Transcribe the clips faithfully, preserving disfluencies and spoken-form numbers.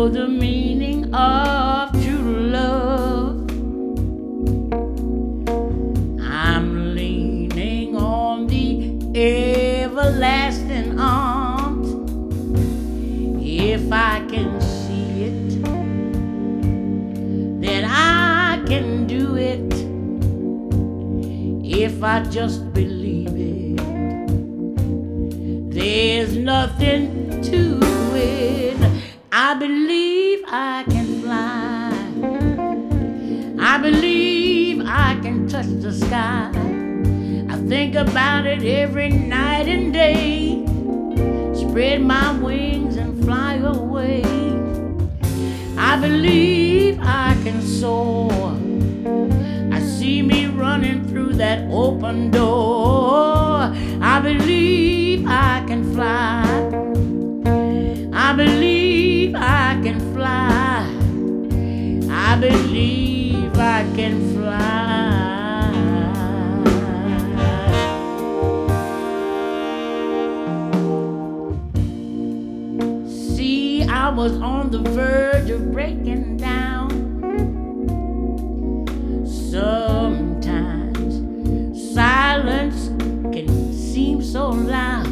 know the meaning of true love. I'm leaning on the everlasting arms. If I can see it, then I can do it. If I just believe it, there's nothing to it. I believe I can fly. I believe I can touch the sky. I think about it every night and day. Spread my wings and fly away. I believe I can soar. I see me running through that open door. I believe I can fly. I believe I can fly. I believe I can fly. See, I was on the verge of breaking down. Sometimes silence can seem so loud.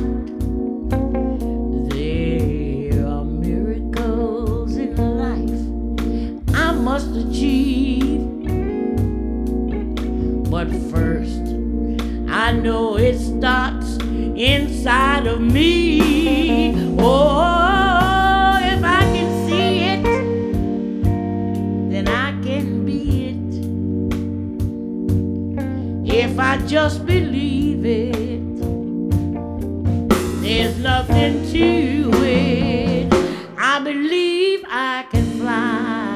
There are miracles in life I must achieve. But first, I know it starts inside of me. Oh, if I can see it, then I can be it. If I just believe it, there's nothing to it. I believe I can fly.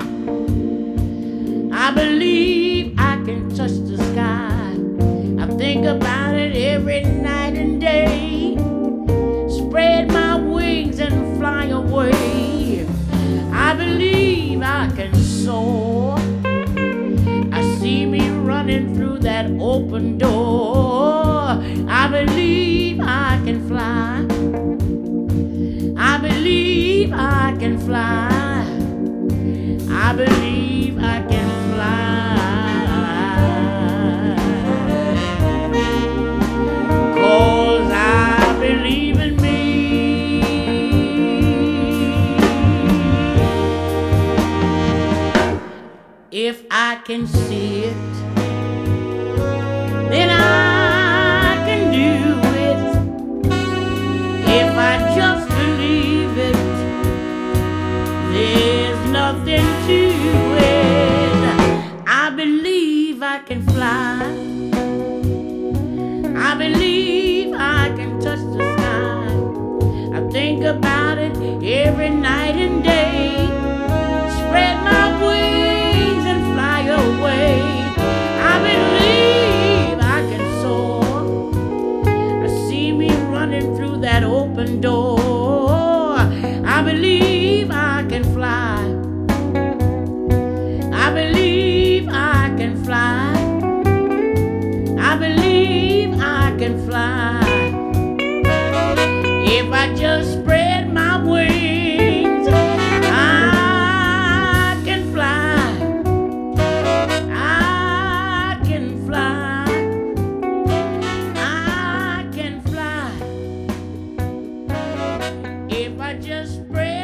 I believe I can touch the sky. I think about it every night and day. Spread my wings and fly away. I believe I can soar. I see me running through that open door. I believe I can fly. I believe I can fly. I believe I can fly. 'Cause I believe in me. If I can see it, then I can do it. If I just believe it, there's nothing to it. I believe I can fly. I believe I can touch the sky. I think about it every night and day. Spread my wings and fly away. I believe I can soar. I see me running through that open door. I believe I can fly. I believe I can fly. I believe I can fly. If I just spread my wings, I can fly. I can fly. I can fly. If I just spread